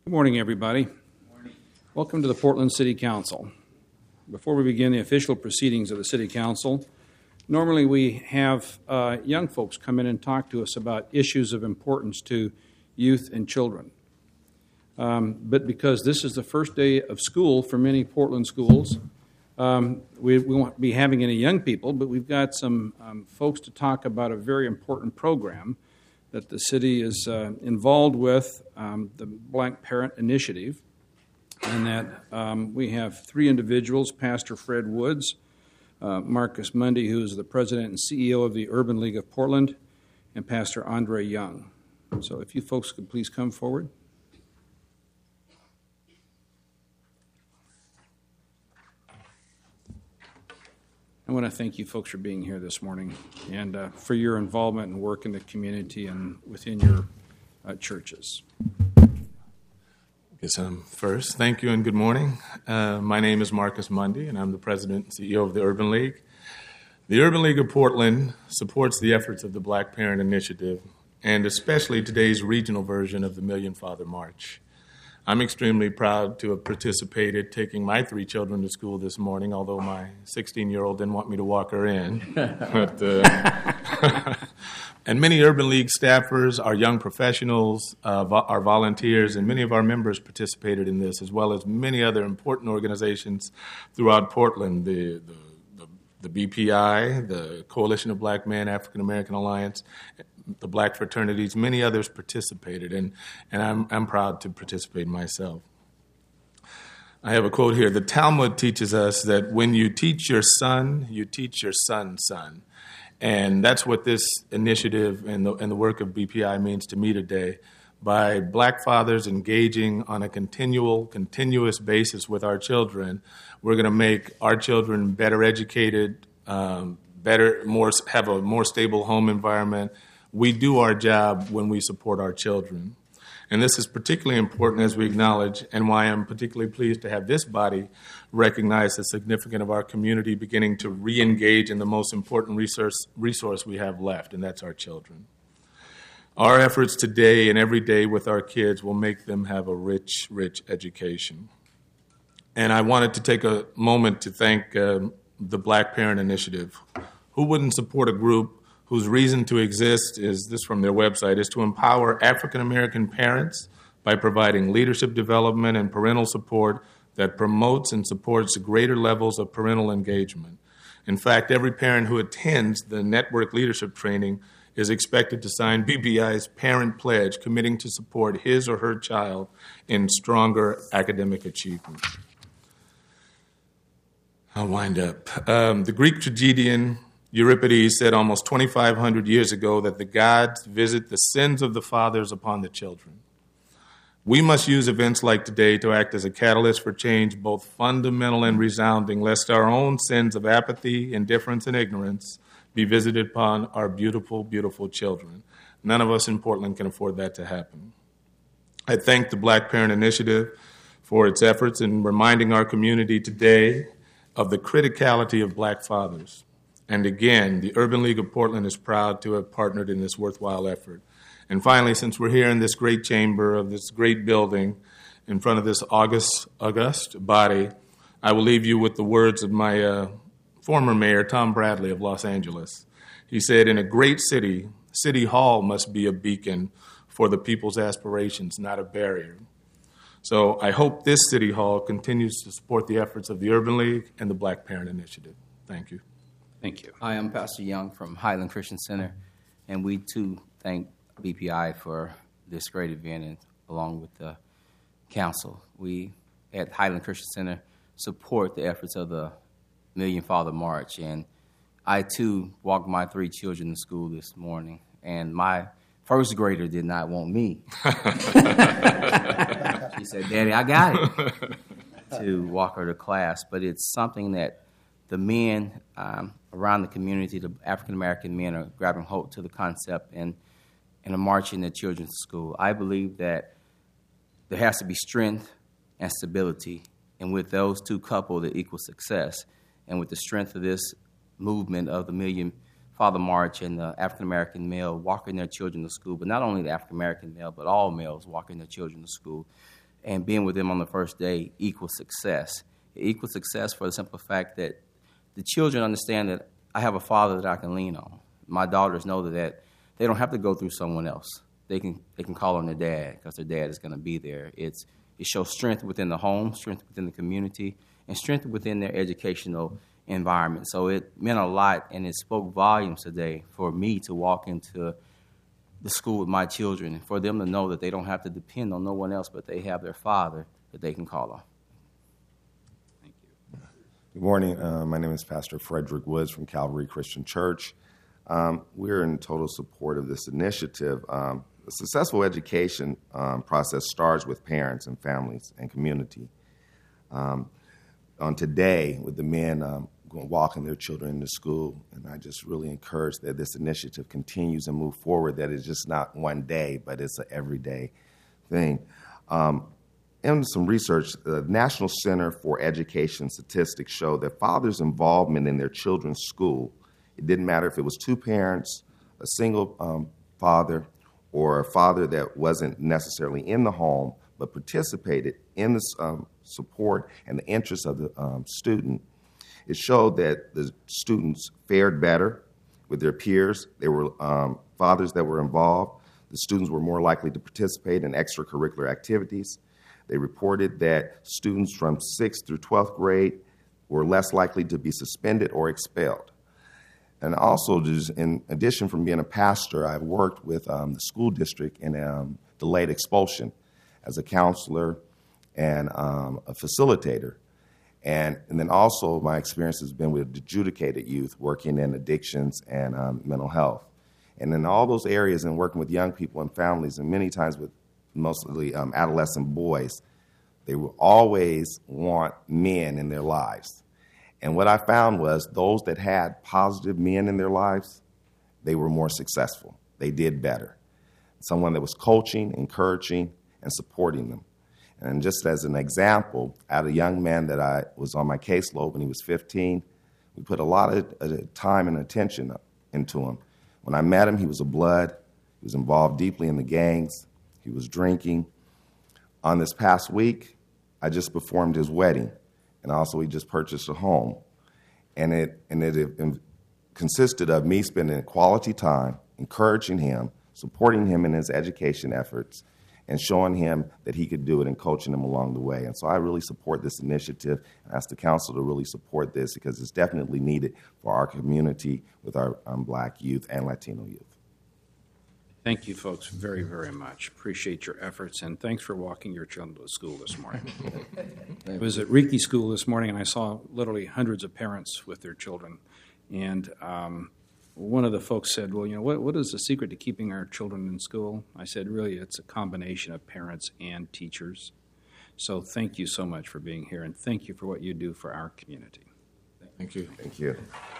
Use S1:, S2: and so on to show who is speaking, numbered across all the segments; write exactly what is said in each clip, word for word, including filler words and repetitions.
S1: Good morning, everybody. Good morning. Welcome to the Portland City Council. Before we begin the official proceedings of the City Council, normally we have uh, young folks come in and talk to us about issues of importance to youth and children. Um, but because this is the first day of school for many Portland schools, um, we, we won't be having any young people, but we've got some um, folks to talk about a very important program that the city is uh, involved with, um, the Black Parent Initiative, and that um, we have three individuals, Pastor Fred Woods, uh, Marcus Mundy, who is the president and C E O of the Urban League of Portland, and Pastor Andre Young. So if you folks could please come forward. I want to thank you folks for being here this morning and uh, for your involvement and work in the community and within your uh, churches.
S2: Yes, um, first, thank you and good morning. Uh, my name is Marcus Mundy, and I'm the president and C E O of the Urban League. The Urban League of Portland supports the efforts of the Black Parent Initiative, and especially today's regional version of the Million Father March. I'm extremely proud to have participated, taking my three children to school this morning, although my sixteen-year-old didn't want me to walk her in. but, uh, and many Urban League staffers, our young professionals, uh, vo- our volunteers, and many of our members participated in this, as well as many other important organizations throughout Portland, the, the, the, the B P I, the Coalition of Black Men, African American Alliance, the Black fraternities, many others participated, and, and I'm, I'm proud to participate myself. I have a quote here. The Talmud teaches us that when you teach your son, you teach your son's son. And that's what this initiative and the, and the work of B P I means to me today. By Black fathers engaging on a continual, continuous basis with our children, we're going to make our children better educated, um, better, more have a more stable home environment. We do our job when we support our children. And this is particularly important as we acknowledge, and why I'm particularly pleased to have this body recognize the significance of our community beginning to re-engage in the most important resource, resource we have left, and that's our children. Our efforts today and every day with our kids will make them have a rich, rich education. And I wanted to take a moment to thank uh, the Black Parent Initiative. Who wouldn't support a group whose reason to exist is, this from their website, is to empower African American parents by providing leadership development and parental support that promotes and supports greater levels of parental engagement. In fact, every parent who attends the network leadership training is expected to sign B P I's parent pledge, committing to support his or her child in stronger academic achievement. I'll wind up. Um, the Greek tragedian Euripides said almost twenty-five hundred years ago that the gods visit the sins of the fathers upon the children. We must use events like today to act as a catalyst for change, both fundamental and resounding, lest our own sins of apathy, indifference, and ignorance be visited upon our beautiful, beautiful children. None of us in Portland can afford that to happen. I thank the Black Parent Initiative for its efforts in reminding our community today of the criticality of Black fathers. And again, the Urban League of Portland is proud to have partnered in this worthwhile effort. And finally, since we're here in this great chamber of this great building in front of this august, august body, I will leave you with the words of my uh, former mayor, Tom Bradley of Los Angeles. He said, in a great city, City Hall must be a beacon for the people's aspirations, not a barrier. So I hope this City Hall continues to support the efforts of the Urban League and the Black Parent Initiative. Thank you.
S1: Thank you.
S3: Hi, I'm Pastor Young from Highland Christian Center, and we too thank B P I for this great event and along with the council. We at Highland Christian Center support the efforts of the Million Father March, and I too walked my three children to school this morning, and my first grader did not want me. She said, Daddy, I got it, to walk her to class, but it's something that the men um, around the community, the African-American men, are grabbing hold to the concept and, and are marching their children to school. I believe that there has to be strength and stability, and with those two coupled, it equals success. And with the strength of this movement of the Million Father March and the African-American male walking their children to school, but not only the African-American male, but all males walking their children to school, and being with them on the first day equals success. It equals success for the simple fact that the children understand that I have a father that I can lean on. My daughters know that they don't have to go through someone else. They can they can call on their dad because their dad is going to be there. It's it shows strength within the home, strength within the community, and strength within their educational environment. So it meant a lot, and it spoke volumes today for me to walk into the school with my children and for them to know that they don't have to depend on no one else, but they have their father that they can call on.
S1: Thank you.
S4: Good morning. Uh, my name is Pastor Frederick Woods from Calvary Christian Church. Um, we're in total support of this initiative. Um, the successful education um, process starts with parents and families and community. Um, on today, with the men um, going walking their children into school, and I just really encourage that this initiative continues and move forward, that it's just not one day, but it's an everyday thing. Um, in some research, the National Center for Education Statistics show that fathers' involvement in their children's school, it didn't matter if it was two parents, a single um, father, or a father that wasn't necessarily in the home, but participated in the um, support and the interests of the um, student. It showed that the students fared better with their peers. There were um, fathers that were involved. The students were more likely to participate in extracurricular activities. They reported that students from sixth through twelfth grade were less likely to be suspended or expelled. And also, just in addition from being a pastor, I've worked with um, the school district in um, delayed expulsion as a counselor and um, a facilitator. And, and then also my experience has been with adjudicated youth, working in addictions and um, mental health. And in all those areas and working with young people and families, and many times with mostly um, adolescent boys, they will always want men in their lives. And what I found was those that had positive men in their lives, they were more successful. They did better. Someone that was coaching, encouraging, and supporting them. And just as an example, I had a young man that I was on my caseload when he was fifteen. We put a lot of uh, time and attention into him. When I met him, he was a blood. He was involved deeply in the gangs. He was drinking. On this past week, I just performed his wedding. And also, he just purchased a home. And it, and it, it consisted of me spending quality time, encouraging him, supporting him in his education efforts, and showing him that he could do it and coaching him along the way. And so I really support this initiative and ask the council to really support this because it's definitely needed for our community with our um, black youth and Latino youth.
S1: Thank you, folks, very, very much. Appreciate your efforts, and thanks for walking your children to school this morning. I was at Reiki School this morning, and I saw literally hundreds of parents with their children. And um, one of the folks said, well, you know, what, what is the secret to keeping our children in school? I said, really, it's a combination of parents and teachers. So thank you so much for being here, and thank you for what you do for our community.
S2: Thank you.
S4: Thank you.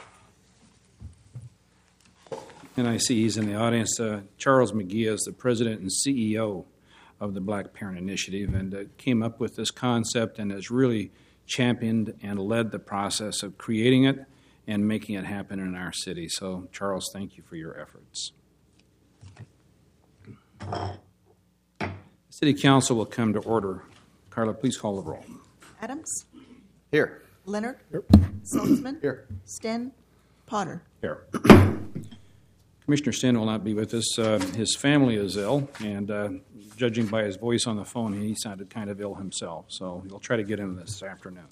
S1: And I see he's in the audience. Uh, Charles McGee is the president and C E O of the Black Parent Initiative, and uh, came up with this concept and has really championed and led the process of creating it and making it happen in our city. So, Charles, thank you for your efforts. City Council will come to order. Carla, please call the roll.
S5: Adams?
S3: Here.
S5: Leonard? Here. Saltzman?
S3: Here.
S5: Sten? Potter?
S1: Here. Commissioner Sten will not be with us. Uh, his family is ill, and uh, judging by his voice on the phone, he sounded kind of ill himself. So he'll try to get in this afternoon.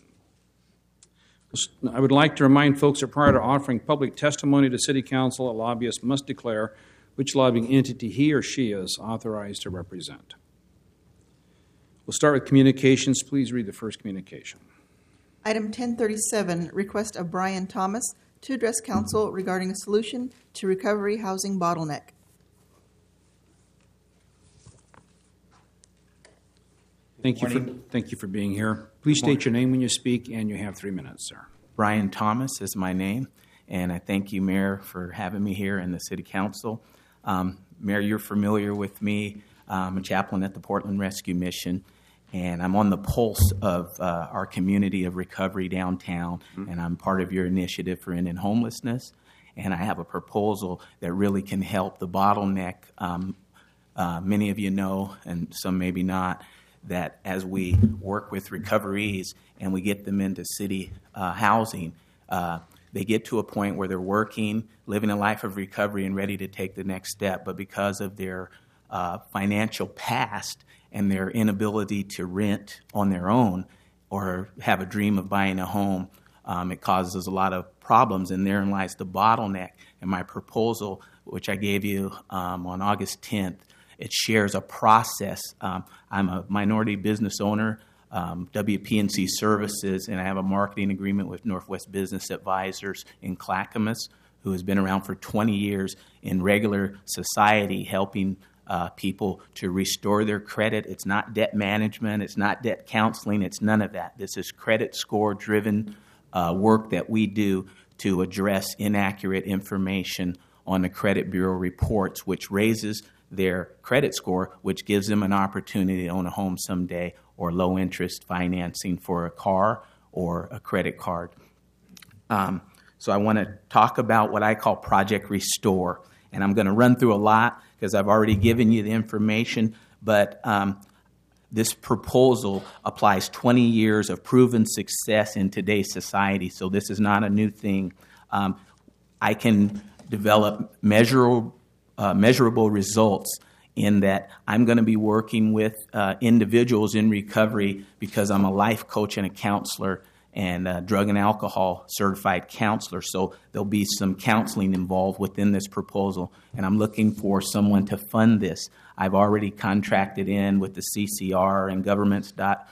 S1: I would like to remind folks that prior to offering public testimony to City Council, a lobbyist must declare which lobbying entity he or she is authorized to represent. We'll start with communications. Please read the first communication.
S5: Item ten thirty-seven, request of Brian Thomas to address council regarding a solution to recovery housing bottleneck.
S1: Thank you, for, thank you for being here. Please state your name when you speak, and you have three minutes, sir.
S6: Brian Thomas is my name, and I thank you, Mayor, for having me here in the City Council. Um, Mayor, you're familiar with me. I'm a chaplain at the Portland Rescue Mission, and I'm on the pulse of uh, our community of recovery downtown, mm-hmm. and I'm part of your initiative for ending homelessness, and I have a proposal that really can help the bottleneck. Um, uh, many of you know, and some maybe not, that as we work with recoveries and we get them into city uh, housing, uh, they get to a point where they're working, living a life of recovery and ready to take the next step. But because of their uh, financial past and their inability to rent on their own or have a dream of buying a home, um, it causes a lot of problems, and therein lies the bottleneck. And my proposal, which I gave you um, on August tenth, it shares a process. Um, I'm a minority business owner, um, W P N C Services, and I have a marketing agreement with Northwest Business Advisors in Clackamas, who has been around for twenty years in regular society helping uh, people to restore their credit. It's not debt management. It's not debt counseling. It's none of that. This is credit score-driven uh, work that we do to address inaccurate information on the credit bureau reports, which raises their credit score, which gives them an opportunity to own a home someday, or low interest financing for a car or a credit card. Um, so I want to talk about what I call Project Restore. And I'm going to run through a lot because I've already given you the information, but um, this proposal applies twenty years of proven success in today's society, so this is not a new thing. Um, I can develop measurable, uh, measurable results in that I'm going to be working with uh, individuals in recovery because I'm a life coach and a counselor and a drug and alcohol certified counselor. So there'll be some counseling involved within this proposal, and I'm looking for someone to fund this. I've already contracted in with the C C R and governments dot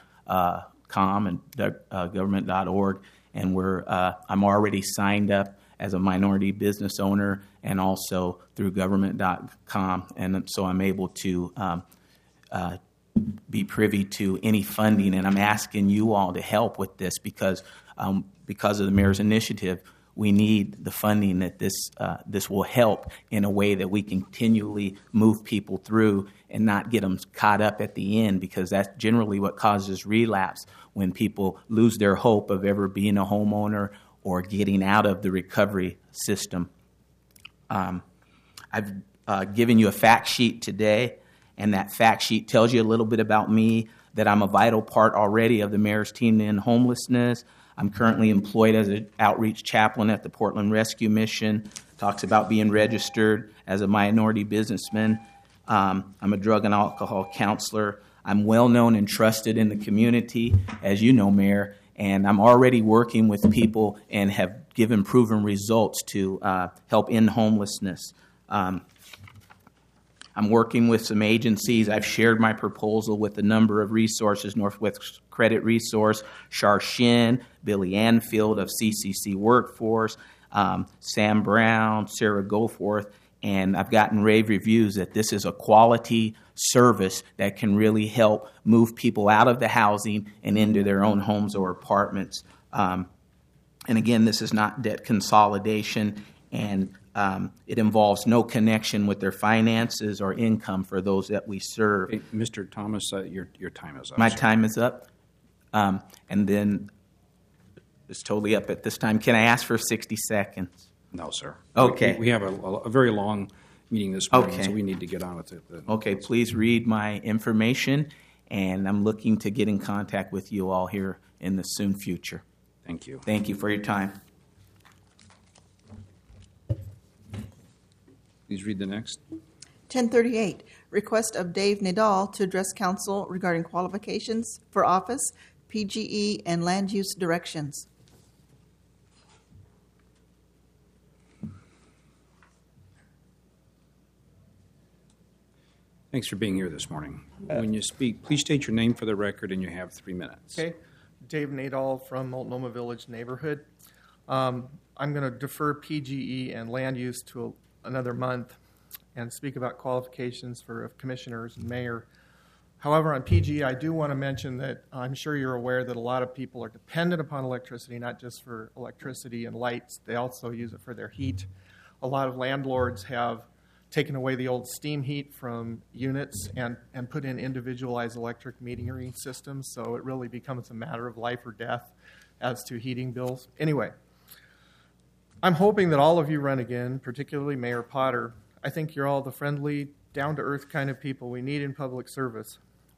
S6: com and uh, government dot org, and we're uh, I'm already signed up as a minority business owner and also through government dot com, and so I'm able to um, uh, be privy to any funding, and I'm asking you all to help with this because um, because of the mayor's initiative, we need the funding that this uh, this will help in a way that we continually move people through and not get them caught up at the end, because that's generally what causes relapse, when people lose their hope of ever being a homeowner or getting out of the recovery system. Um, I've uh, given you a fact sheet today, and that fact sheet tells you a little bit about me, that I'm a vital part already of the mayor's team to end homelessness. I'm currently employed as an outreach chaplain at the Portland Rescue Mission. Talks about being registered as a minority businessman. Um, I'm a drug and alcohol counselor. I'm well known and trusted in the community, as you know, Mayor, and I'm already working with people and have given proven results to uh, help end homelessness. Um, I'm working with some agencies. I've shared my proposal with a number of resources: Northwest Credit Resource, Shar Shin, Billy Anfield of C C C Workforce, um, Sam Brown, Sarah Goforth, and I've gotten rave reviews that this is a quality service that can really help move people out of the housing and into their own homes or apartments. Um, and again, this is not debt consolidation, and Um, it involves no connection with their finances or income for those that we serve.
S1: Hey, Mister Thomas, uh, your your time is up.
S6: My
S1: sir.
S6: time is up, um, and then it's totally up at this time. Can I ask for sixty seconds?
S1: No, sir.
S6: Okay.
S1: We, we have a, a very long meeting this morning,
S6: Okay.
S1: so we need to get on with it. The,
S6: Okay, please read my information, and I'm looking to get in contact with you all here in the soon future.
S1: Thank you.
S6: Thank you for your time.
S1: Please read the next.
S5: ten thirty-eight, request of Dave Nadal to address council regarding qualifications for office, P G E, and land use directions.
S1: Thanks for being here this morning. When you speak, please state your name for the record, and you have three minutes.
S7: Okay, Dave Nadal from Multnomah Village neighborhood. Um, I'm going to defer P G E and land use to a another month and speak about qualifications for commissioners and mayor. However, on P G E, I do want to mention that I'm sure you're aware that a lot of people are dependent upon electricity, not just for electricity and lights. They also use it for their heat. A lot of landlords have taken away the old steam heat from units and, and put in individualized electric metering systems, so it really becomes a matter of life or death as to heating bills. Anyway, I'm hoping that all of you run again, particularly Mayor Potter. I think you're all the friendly, down-to-earth kind of people we need in public service.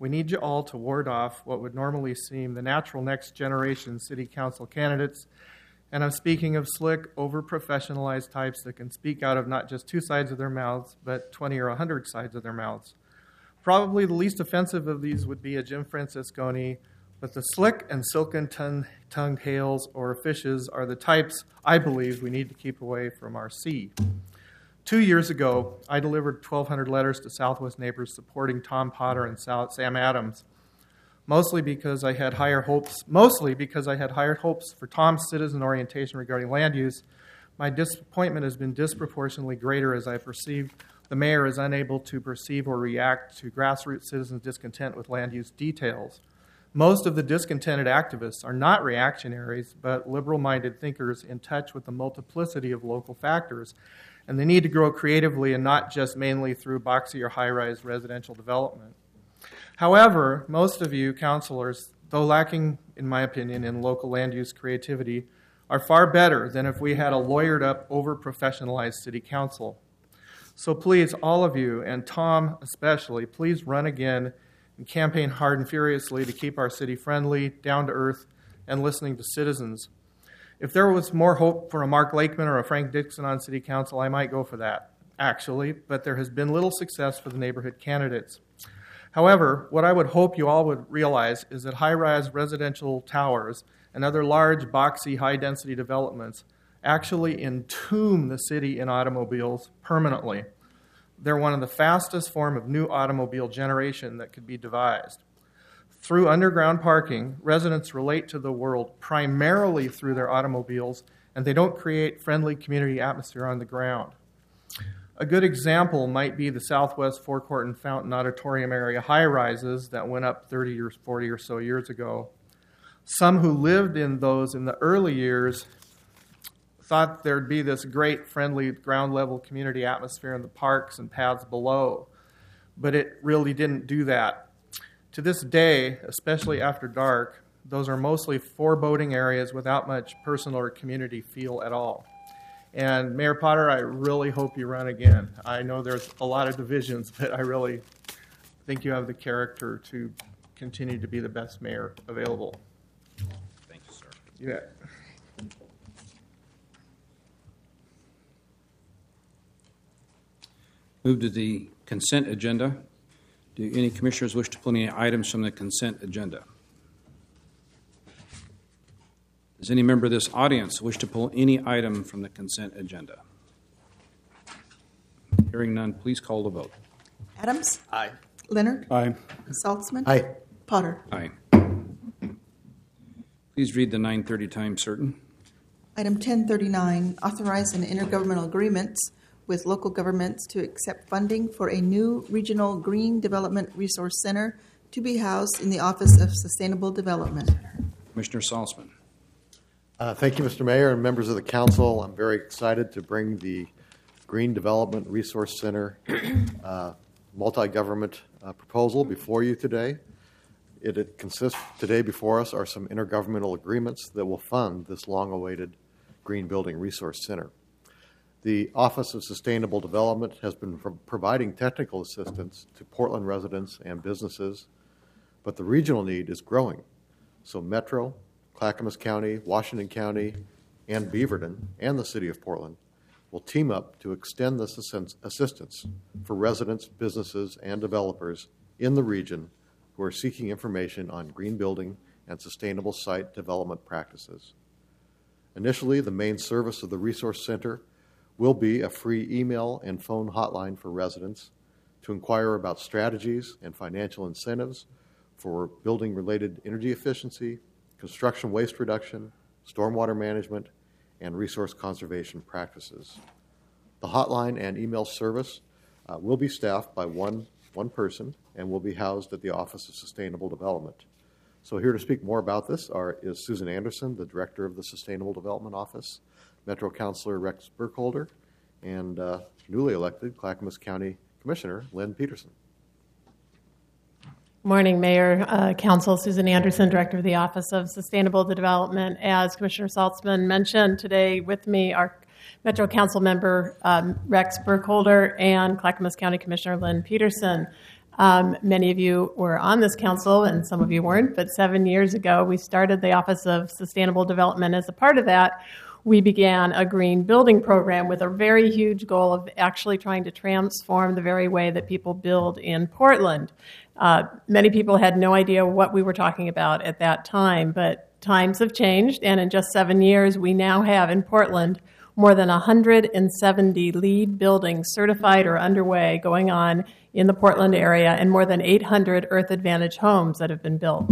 S7: We need you all to ward off what would normally seem the natural next generation city council candidates. And I'm speaking of slick, over-professionalized types that can speak out of not just two sides of their mouths, but twenty or one hundred sides of their mouths. Probably the least offensive of these would be a Jim Francisconi, but the slick and silken tongued Hales or fishes are the types I believe we need to keep away from our sea. Two years ago, I delivered twelve hundred letters to Southwest neighbors supporting Tom Potter and Sam Adams, mostly because I had higher hopes, mostly because I had higher hopes for Tom's citizen orientation regarding land use. My disappointment has been disproportionately greater as I perceive the mayor is unable to perceive or react to grassroots citizens' discontent with land use details. Most of the discontented activists are not reactionaries, but liberal-minded thinkers in touch with the multiplicity of local factors, and they need to grow creatively and not just mainly through boxy or high-rise residential development. However, most of you councilors, though lacking, in my opinion, in local land use creativity, are far better than if we had a lawyered-up, over-professionalized city council. So please, all of you, and Tom especially, please run again and campaign hard and furiously to keep our city friendly, down-to-earth, and listening to citizens. If there was more hope for a Mark Lakeman or a Frank Dixon on city council, I might go for that, actually, but there has been little success for the neighborhood candidates. However, what I would hope you all would realize is that high-rise residential towers and other large, boxy, high-density developments actually entomb the city in automobiles permanently. They're one of the fastest form of new automobile generation that could be devised. Through underground parking, residents relate to the world primarily through their automobiles, and they don't create friendly community atmosphere on the ground. A good example might be the Southwest Forecourt and Fountain Auditorium area high-rises that went up thirty or forty or so years ago. Some who lived in those in the early years thought there'd be this great, friendly, ground-level community atmosphere in the parks and paths below, but it really didn't do that. To this day, especially after dark, those are mostly foreboding areas without much personal or community feel at all. And Mayor Potter, I really hope you run again. I know there's a lot of divisions, but I really think you have the character to continue to be the best mayor available.
S1: Thank you, sir.
S7: You bet.
S1: Move to the consent agenda. Do any commissioners wish to pull any items from the consent agenda? Does any member of this audience wish to pull any item from the consent agenda? Hearing none, please call the vote.
S5: Adams?
S8: Aye.
S5: Leonard?
S1: Aye.
S5: Saltzman?
S8: Aye.
S5: Potter?
S1: Aye. Please read the nine thirty time certain.
S5: Item ten thirty-nine, authorize an intergovernmental agreement with local governments to accept funding for a new regional green development resource center to be housed in the Office of Sustainable Development.
S1: Commissioner Salzman.
S8: Uh, thank you, Mister Mayor and members of the council. I'm very excited to bring the Green Development Resource Center uh, multi-government uh, proposal before you today. It, it consists, today before us are some intergovernmental agreements that will fund this long-awaited Green Building Resource Center. The Office of Sustainable Development has been pro- providing technical assistance to Portland residents and businesses, but the regional need is growing. So Metro, Clackamas County, Washington County, and Beaverton, and the City of Portland will team up to extend this assistance for residents, businesses, and developers in the region who are seeking information on green building and sustainable site development practices. Initially, the main service of the Resource Center will be a free email and phone hotline for residents to inquire about strategies and financial incentives for building-related energy efficiency, construction waste reduction, stormwater management, and resource conservation practices. The hotline and email service uh, will be staffed by one, one person and will be housed at the Office of Sustainable Development. So here to speak more about this are, is Susan Anderson, the Director of the Sustainable Development Office, Metro Councilor Rex Burkholder, and uh, newly elected Clackamas County Commissioner Lynn Peterson.
S9: Morning, Mayor, uh, Council. Susan Anderson, Director of the Office of Sustainable Development. As Commissioner Saltzman mentioned, today with me are Metro Council member um, Rex Burkholder and Clackamas County Commissioner Lynn Peterson. Um, many of you were on this council, and some of you weren't, but seven years ago, we started the Office of Sustainable Development. As a part of that, we began a green building program with a very huge goal of actually trying to transform the very way that people build in Portland. Uh, many people had no idea what we were talking about at that time, but times have changed, and in just seven years, we now have in Portland more than one hundred seventy LEED buildings certified or underway going on in the Portland area, and more than eight hundred Earth Advantage homes that have been built.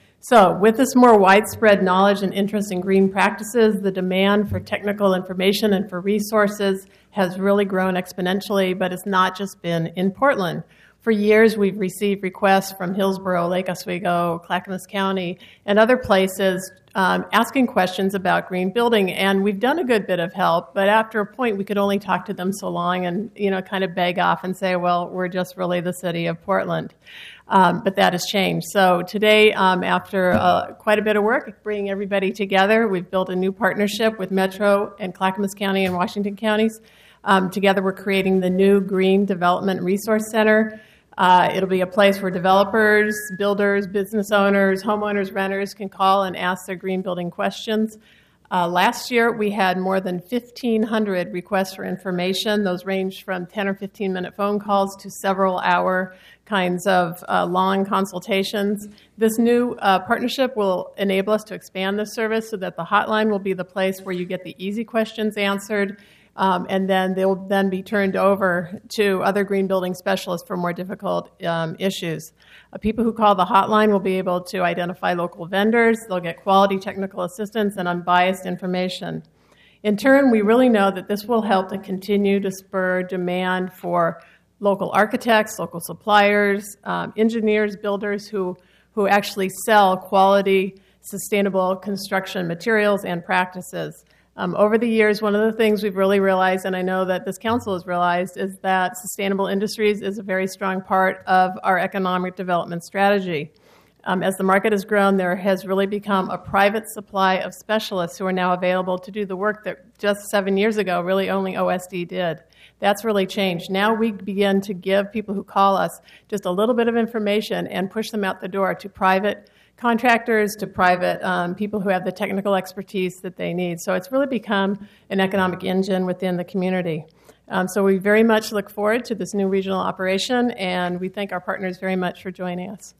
S9: So with this more widespread knowledge and interest in green practices, the demand for technical information and for resources has really grown exponentially, but it's not just been in Portland. For years, we've received requests from Hillsborough, Lake Oswego, Clackamas County, and other places um, asking questions about green building, and we've done a good bit of help, but after a point, we could only talk to them so long and, you know, kind of beg off and say, well, we're just really the city of Portland. Um, but that has changed. So today, um, after uh, quite a bit of work, bringing everybody together, we've built a new partnership with Metro and Clackamas County and Washington counties. Um, together, we're creating the new Green Development Resource Center. Uh, it'll be a place where developers, builders, business owners, homeowners, renters can call and ask their green building questions. Uh, last year, we had more than fifteen hundred requests for information. Those ranged from ten or fifteen minute phone calls to several hour kinds of uh, long consultations. This new uh, partnership will enable us to expand this service so that the hotline will be the place where you get the easy questions answered, um, and then they'll then be turned over to other green building specialists for more difficult um, issues. Uh, people who call the hotline will be able to identify local vendors. They'll get quality technical assistance and unbiased information. In turn, we really know that this will help to continue to spur demand for local architects, local suppliers, um, engineers, builders who, who actually sell quality, sustainable construction materials and practices. Um, over the years, one of the things we've really realized, and I know that this council has realized, is that sustainable industries is a very strong part of our economic development strategy. Um, as the market has grown, there has really become a private supply of specialists who are now available to do the work that just seven years ago really only O S D did. That's really changed. Now we begin to give people who call us just a little bit of information and push them out the door to private contractors, to private um, people who have the technical expertise that they need. So it's really become an economic engine within the community. Um, so we very much look forward to this new regional operation, and we thank our partners very much for joining us.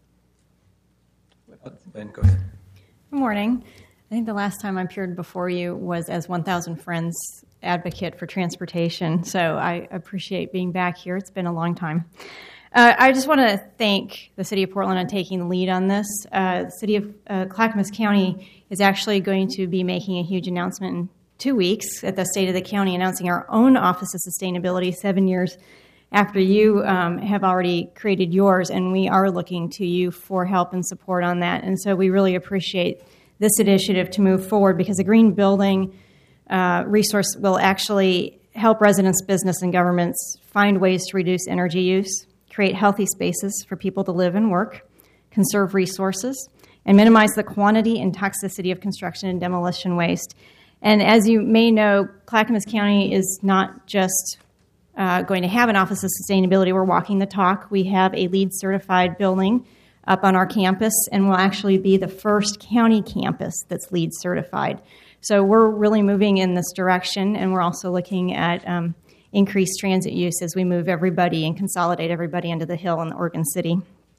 S1: Ben, go ahead.
S10: Good morning. I think the last time I appeared before you was as one thousand Friends advocate for transportation, so I appreciate being back here. It's been a long time. Uh, I just want to thank the City of Portland on taking the lead on this. Uh, the City of uh, Clackamas County is actually going to be making a huge announcement in two weeks at the State of the County, announcing our own Office of Sustainability seven years after you um, have already created yours, and we are looking to you for help and support on that. And so we really appreciate this initiative to move forward, because a green building uh, resource will actually help residents, business, and governments find ways to reduce energy use, create healthy spaces for people to live and work, conserve resources, and minimize the quantity and toxicity of construction and demolition waste. And as you may know, Clackamas County is not just uh, going to have an Office of Sustainability. We're walking the talk. We have a LEED certified building up on our campus, and will actually be the first county campus that's LEED certified. So we're really moving in this direction, and we're also looking at um, increased transit use as we move everybody and consolidate everybody into the Hill in Oregon City.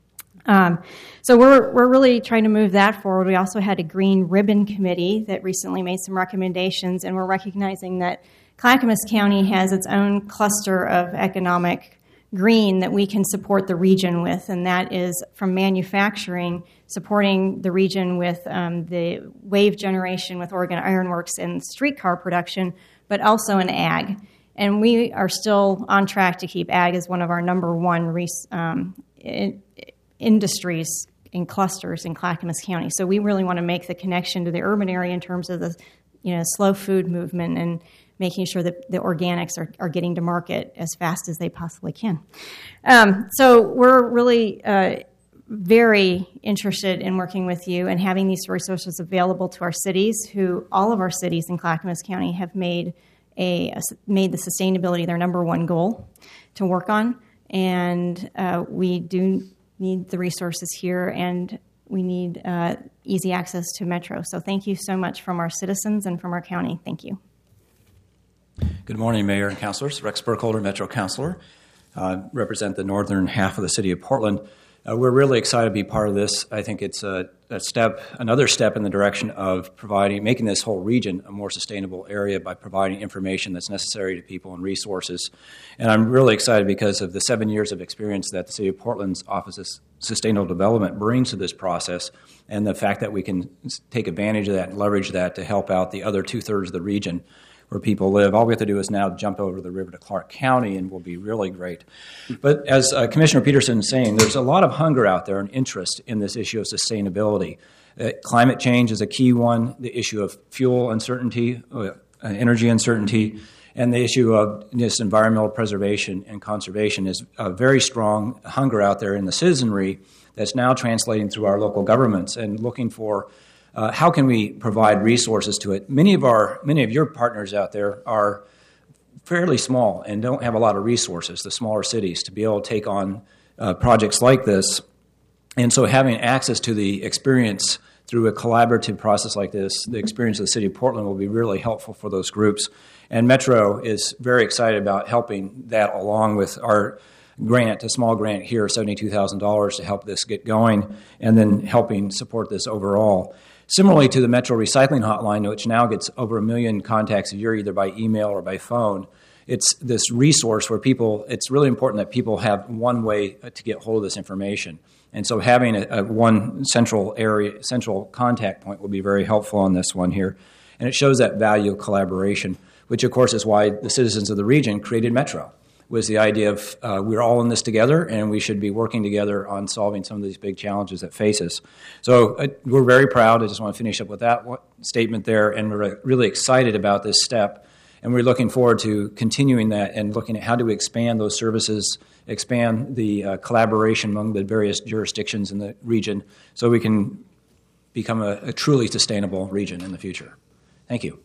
S10: Um, so we're we're really trying to move that forward. We also had a Green Ribbon Committee that recently made some recommendations, and we're recognizing that Clackamas County has its own cluster of economic green that we can support the region with, and that is from manufacturing, supporting the region with um, the wave generation with Oregon Iron Works and streetcar production, but also in ag. And we are still on track to keep ag as one of our number one res- um, in- industries and clusters in Clackamas County. So we really want to make the connection to the urban area in terms of the, you know, slow food movement and making sure that the organics are, are getting to market as fast as they possibly can. Um, so we're really uh, very interested in working with you and having these resources available to our cities, who all of our cities in Clackamas County have made a, a made the sustainability their number one goal to work on. and uh, we do need the resources here, and we need uh, easy access to Metro. So thank you so much from our citizens and from our county. Thank you.
S11: Good morning, Mayor and Councilors. Rex Burkholder, Metro Councilor. Uh, represent the northern half of the city of Portland. Uh, we're really excited to be part of this. I think it's a, a step, another step in the direction of providing, making this whole region a more sustainable area by providing information that's necessary to people and resources. And I'm really excited because of the seven years of experience that the City of Portland's Office of Sustainable Development brings to this process, and the fact that we can take advantage of that and leverage that to help out the other two-thirds of the region where people live. All we have to do is now jump over the river to Clark County, and we'll be really great. But as uh, Commissioner Peterson is saying, there's a lot of hunger out there and interest in this issue of sustainability. Uh, climate change is a key one, the issue of fuel uncertainty, uh, energy uncertainty, and the issue of just environmental preservation and conservation is a very strong hunger out there in the citizenry that's now translating through our local governments and looking for Uh, how can we provide resources to it? Many of our, many of your partners out there are fairly small and don't have a lot of resources, the smaller cities, to be able to take on uh, projects like this. And so having access to the experience through a collaborative process like this, the experience of the City of Portland will be really helpful for those groups. And Metro is very excited about helping that along with our grant, a small grant here, seventy-two thousand dollars to help this get going, and then helping support this overall. Similarly to the Metro Recycling Hotline, which now gets over a million contacts a year, either by email or by phone, it's this resource where people, it's really important that people have one way to get hold of this information. And so having a, a one central area, central contact point will be very helpful on this one here. And it shows that value of collaboration, which of course is why the citizens of the region created Metro. Was the idea of uh, we're all in this together, and we should be working together on solving some of these big challenges that face us. So uh, we're very proud. I just want to finish up with that statement there, and we're really excited about this step. And we're looking forward to continuing that and looking at how do we expand those services, expand the uh, collaboration among the various jurisdictions in the region so we can become a, a truly sustainable region in the future. Thank you.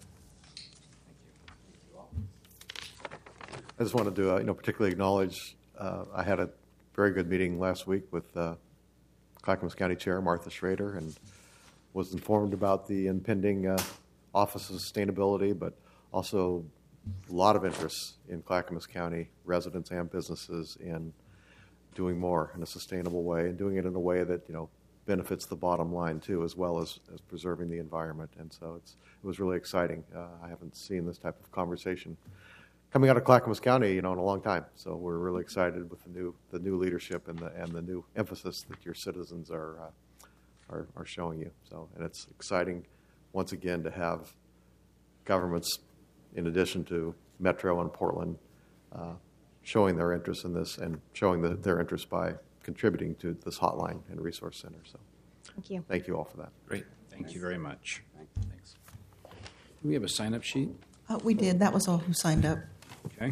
S8: I just wanted to, uh, you know, particularly acknowledge. Uh, I had a very good meeting last week with uh, Clackamas County Chair Martha Schrader, and was informed about the impending uh, Office of Sustainability, but also a lot of interest in Clackamas County residents and businesses in doing more in a sustainable way and doing it in a way that, you know, benefits the bottom line too, as well as, as preserving the environment. And so it's it was really exciting. Uh, I haven't seen this type of conversation coming out of Clackamas County, you know, in a long time. So we're really excited with the new the new leadership and the and the new emphasis that your citizens are uh, are, are showing you. So, and it's exciting once again to have governments, in addition to Metro and Portland, uh, showing their interest in this and showing the, their interest by contributing to this hotline and resource center. So,
S10: thank you.
S8: Thank you all for that.
S1: Great. Thank you very much. Thanks. Do we have a sign-up sheet?
S5: Uh, we did. That was all who signed up.
S1: Okay.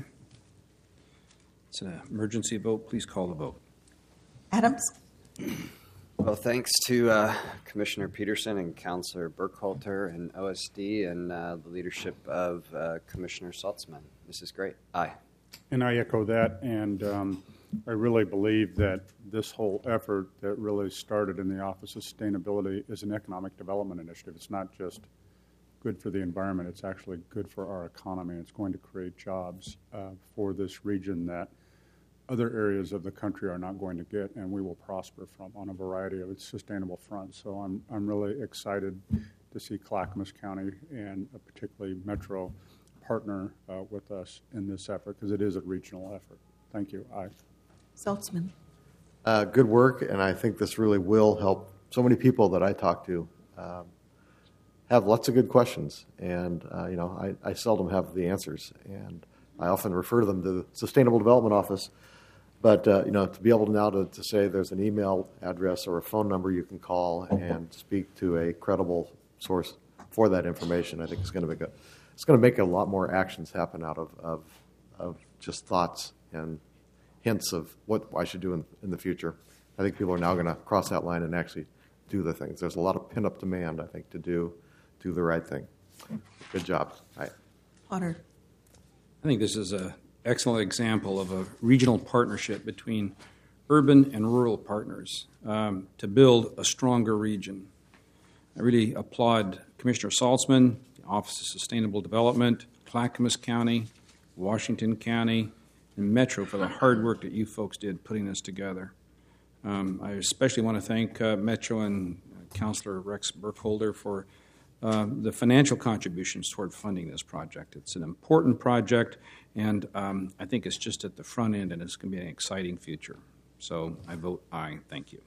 S1: It's an emergency vote. Please call the vote.
S5: Adams?
S12: Well, thanks to uh, Commissioner Peterson and Councilor Burkholder and O S D and uh, the leadership of uh, Commissioner Saltzman. This is great. Aye.
S13: And I echo that, and um, I really believe that this whole effort that really started in the Office of Sustainability is an economic development initiative. It's not just good for the environment, it's actually good for our economy. It's going to create jobs uh, for this region that other areas of the country are not going to get, and we will prosper from on a variety of its sustainable fronts. So I'm I'm really excited to see Clackamas County and uh, particularly Metro partner uh, with us in this effort, because it is a regional effort. Thank you. Aye.
S5: Saltzman.
S8: Uh, good work, and I think this really will help so many people that I talk to um, have lots of good questions, and uh, you know, I, I seldom have the answers, and I often refer them to the Sustainable Development Office. But uh, you know, to be able to now to, to say there's an email address or a phone number you can call and speak to a credible source for that information, I think is going to make a it's going to make a lot more actions happen out of of, of just thoughts and hints of what I should do in, in the future. I think people are now going to cross that line and actually do the things. There's a lot of pin-up demand, I think, to do do the right thing. Good job. All right.
S5: Potter.
S1: I think this is a excellent example of a regional partnership between urban and rural partners um, to build a stronger region. I really applaud Commissioner Saltzman, the Office of Sustainable Development, Clackamas County, Washington County, and Metro for the hard work that you folks did putting this together. Um, I especially want to thank uh, Metro and uh, Councilor Rex Burkholder for uh, the financial contributions toward funding this project. It's an important project, and um, I think it's just at the front end, and it's going to be an exciting future. So I vote aye. Thank you.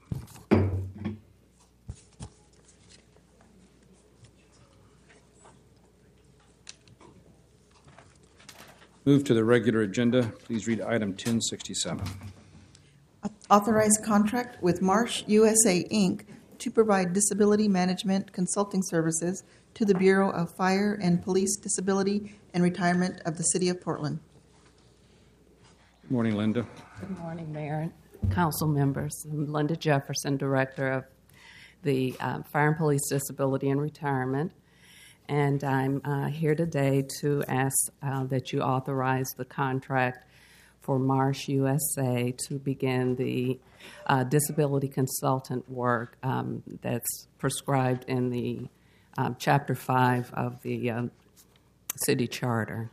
S1: Move to the regular agenda. Please read item ten sixty-seven.
S5: Authorized contract with Marsh U S A, Incorporated to provide disability management consulting services to the Bureau of Fire and Police Disability and Retirement of the City of Portland.
S1: Good morning, Linda.
S14: Good morning, Mayor and council members. I'm Linda Jefferson, Director of the uh, Fire and Police Disability and Retirement. And I'm uh, here today to ask uh, that you authorize the contract for Marsh U S A to begin the uh, disability consultant work um, that's prescribed in the um, Chapter five of the um, City Charter.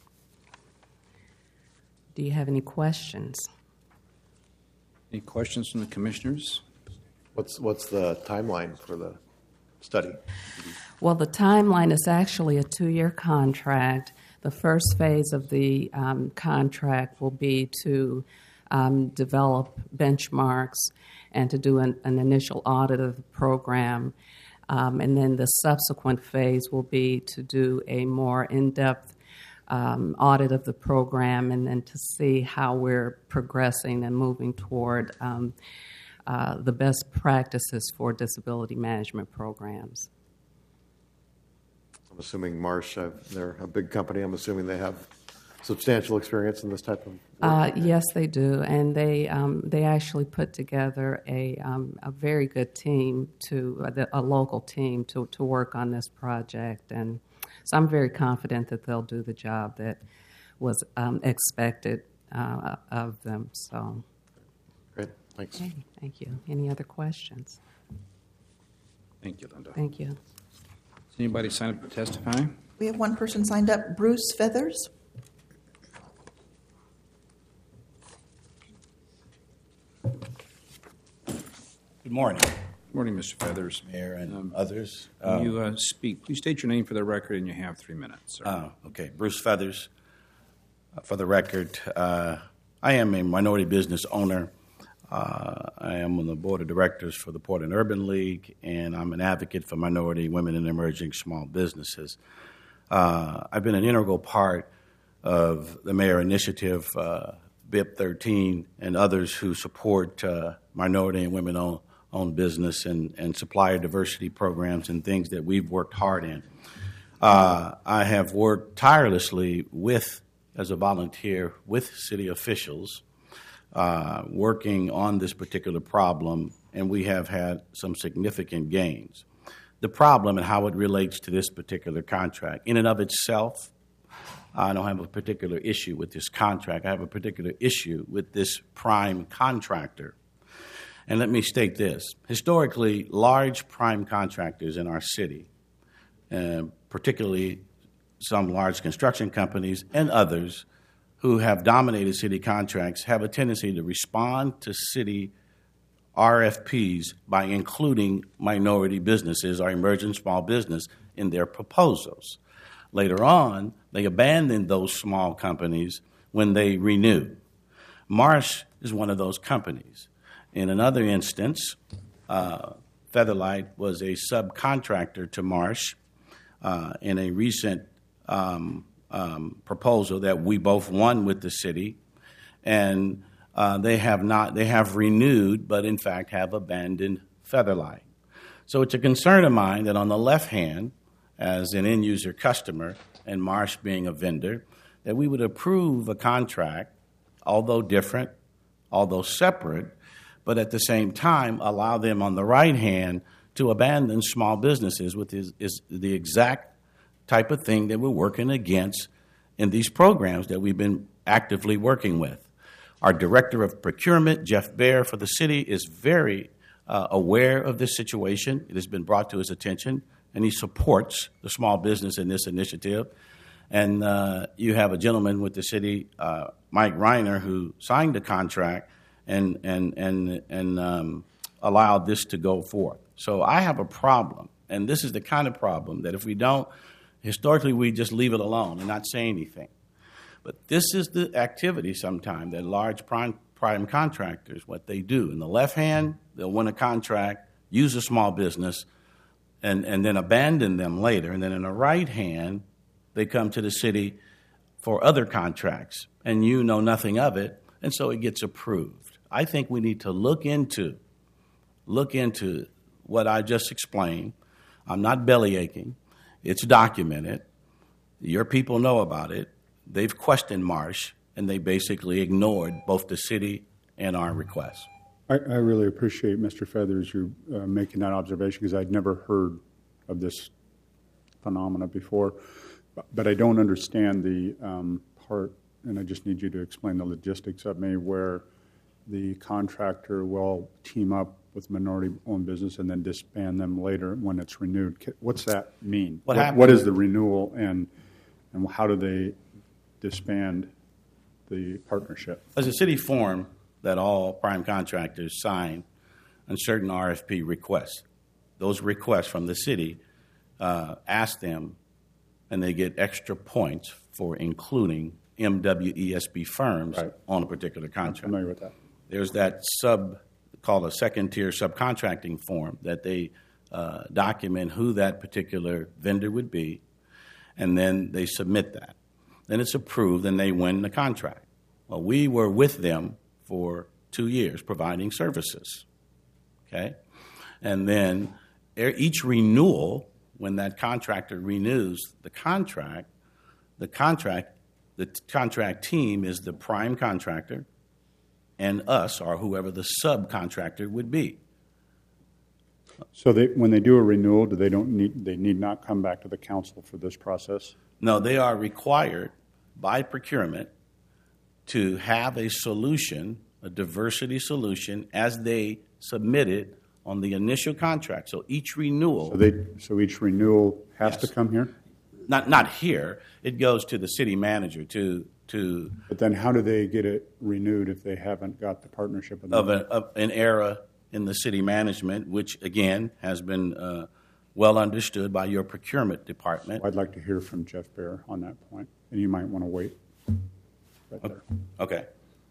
S14: Do you have any questions?
S1: Any questions from the commissioners?
S8: What's what's the timeline for the study?
S14: Well, the timeline is actually a two-year contract. The first phase of the um, contract will be to um, develop benchmarks and to do an, an initial audit of the program. Um, and then the subsequent phase will be to do a more in-depth um, audit of the program and then to see how we're progressing and moving toward um, uh, the best practices for disability management programs.
S8: I'm assuming Marsh, uh, they're a big company. I'm assuming they have substantial experience in this type of work.
S14: Uh, yes, they do, and they um, they actually put together a um, a very good team to uh, a local team to to work on this project, and so I'm very confident that they'll do the job that was um, expected uh, of them. So,
S8: great, thanks.
S14: Okay, thank you. Any other questions?
S1: Thank you, Linda.
S14: Thank you.
S1: Does anybody sign up to testify?
S5: We have one person signed up, Bruce Feathers.
S15: Good morning.
S1: Good morning, Mister Feathers.
S15: Mayor and
S1: Um,
S15: others.
S1: When
S15: Um,
S1: you uh, speak, please state your name for the record, and you have three minutes, sir.
S15: Oh, okay. Bruce Feathers. Uh, for the record, uh, I am a minority business owner. Uh, I am on the board of directors for the Portland Urban League, and I'm an advocate for minority, women, and emerging small businesses. Uh, I've been an integral part of the Mayor Initiative, uh, B I P thirteen, and others who support uh, minority and women-owned owned business and, and supplier diversity programs and things that we've worked hard in. Uh, I have worked tirelessly with, as a volunteer, with city officials, Uh, working on this particular problem, and we have had some significant gains. The problem and how it relates to this particular contract, in and of itself, I don't have a particular issue with this contract. I have a particular issue with this prime contractor. And let me state this. Historically, large prime contractors in our city, uh, particularly some large construction companies and others, who have dominated city contracts have a tendency to respond to city R F Ps by including minority businesses or emerging small business in their proposals. Later on, they abandon those small companies when they renew. Marsh is one of those companies. In another instance, uh, Featherlight was a subcontractor to Marsh uh, in a recent um, Um, proposal that we both won with the city, and uh, they have not they have renewed, but in fact have abandoned Featherlight. So it's a concern of mine that on the left hand, as an end user customer, and Marsh being a vendor, that we would approve a contract, although different, although separate, but at the same time allow them on the right hand to abandon small businesses, which is, is the exact type of thing that we're working against in these programs that we've been actively working with. Our Director of Procurement, Jeff Baer, for the city is very uh, aware of this situation. It has been brought to his attention, and he supports the small business in this initiative. And uh, you have a gentleman with the city, uh, Mike Reiner, who signed the contract and and and and um, allowed this to go forth. So I have a problem, and this is the kind of problem that if we don't, historically we just leave it alone and not say anything. But this is the activity sometimes that large prime, prime contractors, what they do. In the left hand, they'll win a contract, use a small business, and, and then abandon them later. And then in the right hand, they come to the city for other contracts, and you know nothing of it, and so it gets approved. I think we need to look into, look into what I just explained. I'm not belly aching. It's documented. Your people know about it. They've questioned Marsh, and they basically ignored both the city and our requests.
S13: I, I really appreciate, Mister Feathers, you uh, making that observation, because I'd never heard of this phenomena before. But, but I don't understand the um, part, and I just need you to explain the logistics of me, where the contractor will team up with minority-owned business and then disband them later when it's renewed. What's that mean?
S15: What,
S13: what, what is the renewal, and and how do they disband the partnership?
S15: There's a city form that all prime contractors sign on certain R F P requests. Those requests from the city uh, ask them, and they get extra points for including M W E S B firms right. on a particular contract.
S13: I'm familiar with that.
S15: There's that sub, called a second-tier subcontracting form that they uh, document who that particular vendor would be, and then they submit that. Then it's approved, and they win the contract. Well, we were with them for two years providing services, okay? And then each renewal, when that contractor renews the contract, the contract, the contract team is the prime contractor and us, or whoever the subcontractor would be.
S13: So they, when they do a renewal, do they don't need they need not come back to the council for this process?
S15: No, they are required by procurement to have a solution, a diversity solution, as they submit it on the initial contract. So each renewal.
S13: So they so each renewal has
S15: yes.
S13: to come here?
S15: Not not here. It goes to the city manager to to.
S13: But then, how do they get it renewed if they haven't got the partnership
S15: of, a, of an era in the city management, which again has been uh, well understood by your procurement department?
S13: Well, I'd like to hear from Jeff Baer on that point, and you might want to wait right there.
S15: Okay.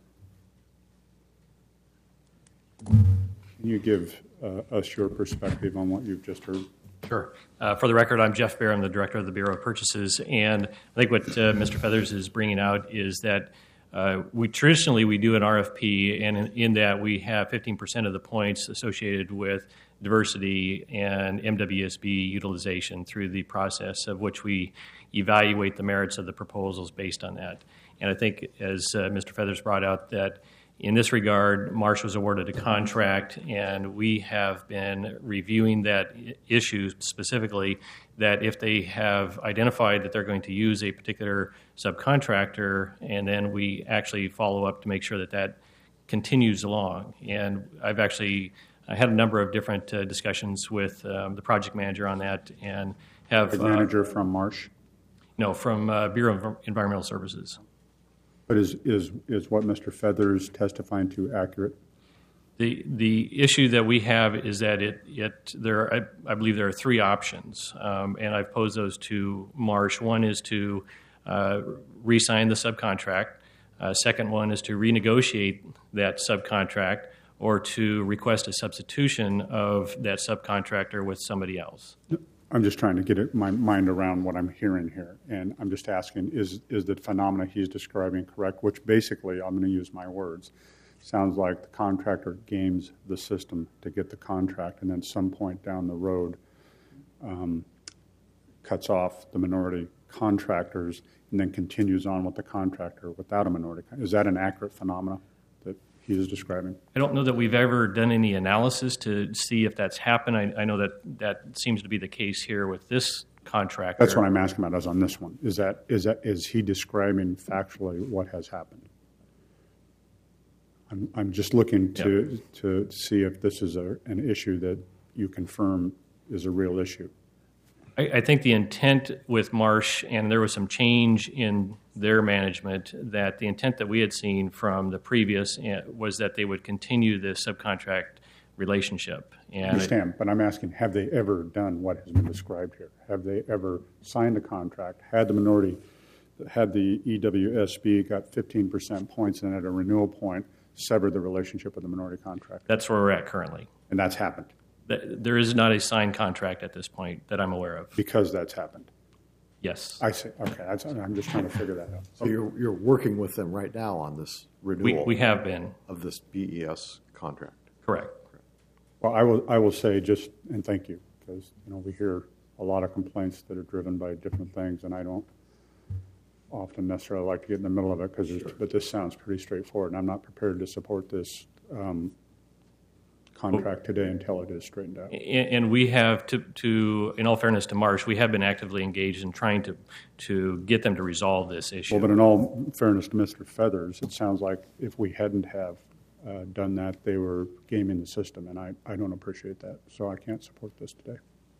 S13: Can you give uh, us your perspective on what you've just heard?
S16: Sure. Uh, for the record, I'm Jeff Baer. I'm the Director of the Bureau of Purchases. And I think what uh, Mister Feathers is bringing out is that uh, we traditionally we do an R F P, and in, in that we have fifteen percent of the points associated with diversity and M W S B utilization through the process of which we evaluate the merits of the proposals based on that. And I think, as uh, Mister Feathers brought out, that in this regard, Marsh was awarded a contract, and we have been reviewing that issue specifically, that if they have identified that they're going to use a particular subcontractor, and then we actually follow up to make sure that that continues along. And I've actually I had a number of different uh, discussions with um, the project manager on that, and have...
S13: The manager uh, from Marsh?
S16: No, from uh, Bureau of Environmental Services.
S13: But is, is is what Mister Feathers testifying to accurate?
S16: The the issue that we have is that it it there are, I, I believe there are three options, um, and I've posed those to Marsh. One is to uh, re-sign the subcontract. Uh, second one is to renegotiate that subcontract, or to request a substitution of that subcontractor with somebody else.
S13: I'm just trying to get it, my mind around what I'm hearing here, and I'm just asking, is is the phenomena he's describing correct? Which basically, I'm going to use my words, sounds like the contractor games the system to get the contract, and then some point down the road um, cuts off the minority contractors, and then continues on with the contractor without a minority. Is that an accurate phenomena that he is describing?
S16: I don't know that we've ever done any analysis to see if that's happened. I, I know that that seems to be the case here with this subcontractor.
S13: That's what I'm asking about. Is on this one. Is that is that is he describing factually what has happened? I'm I'm just looking to
S16: Yep.
S13: to see if this is a, an issue that you confirm is a real issue.
S16: I, I think the intent with Marsh, and there was some change in their management, that the intent that we had seen from the previous uh, was that they would continue this subcontract relationship.
S13: I
S16: And
S13: understand, but I'm asking, have they ever done what has been described here? Have they ever signed a contract, had the minority, had the E W S B got fifteen percent points and at a renewal point severed the relationship with the minority contract?
S16: That's where we're at currently.
S13: And that's happened?
S16: Th- There is not a signed contract at this point that I'm aware of.
S13: Because that's happened?
S16: Yes.
S13: I see. Okay, that's, I'm just trying to figure that out.
S8: So you're, you're working with them right now on this
S16: We,
S8: renewal
S16: we have been,
S8: of this B E S contract?
S16: correct.
S13: Well, I will, I will say just, and thank you, because, you know, we hear a lot of complaints that are driven by different things, and I don't often necessarily like to get in the middle of it, because, but this sounds pretty straightforward, and I'm not prepared to support this um, contract today until it is straightened out.
S16: And, and we have, to, to, in all fairness to Marsh, we have been actively engaged in trying to, to get them to resolve this issue.
S13: Well, but in all fairness to Mister Feathers, it sounds like if we hadn't have uh, done that, they were gaming the system, and I, I don't appreciate that, so I can't support this today.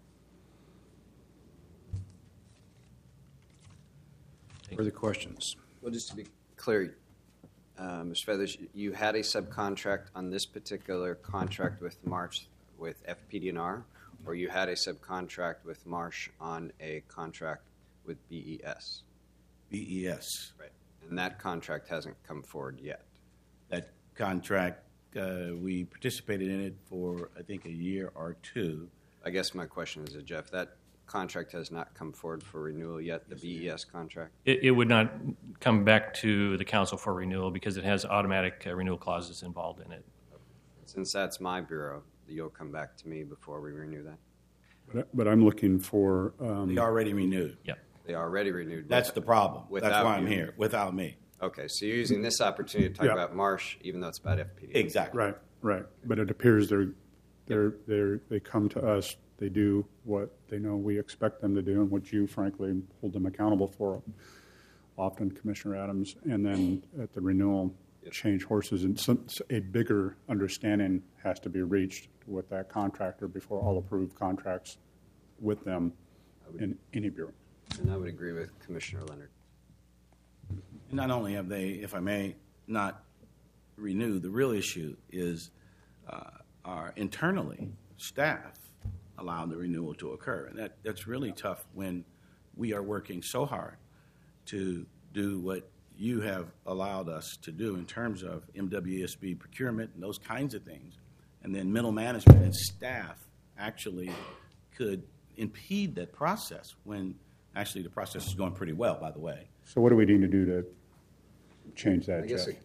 S1: Further questions?
S12: Well, just to be clear, uh, Mister Feathers, you had a subcontract on this particular contract with Marsh with F P D N R, or you had a subcontract with Marsh on a contract with B E S?
S15: B E S.
S12: Right. And that contract hasn't come forward yet?
S15: That contract, uh, we participated in it for, I think, a year or two.
S12: I guess my question is, Jeff, that contract has not come forward for renewal yet, the B E S contract?
S16: It, it would not come back to the council for renewal because it has automatic uh, renewal clauses involved in it.
S12: Since that's my bureau, you'll come back to me before we renew that?
S13: But, but I'm looking for... Um,
S15: They already renewed.
S16: Yep.
S12: They already renewed.
S15: That's
S12: with-
S15: the problem.
S12: Without
S15: That's why I'm
S12: you.
S15: here, without me.
S12: Okay, so you're using this opportunity to talk
S13: Yeah.
S12: about Marsh, even though it's about F P D.
S15: Exactly.
S13: Right, right. But it appears they're, they're, they're, they come to us, they do what they know we expect them to do, and what you frankly hold them accountable for, often, Commissioner Adams, and then at the renewal, change horses. And some, a bigger understanding has to be reached with that contractor before all approved contracts with them in any bureau.
S12: And I would agree with Commissioner Leonard.
S15: And not only have they, if I may, not renewed, the real issue is uh, our internally staff allowed the renewal to occur. And that, that's really tough when we are working so hard to do what you have allowed us to do in terms of M W S B procurement and those kinds of things. And then middle management and staff actually could impede that process when actually the process is going pretty well, by the way.
S13: So what do we need to do to change that,
S12: I guess
S13: Jeff?
S12: it-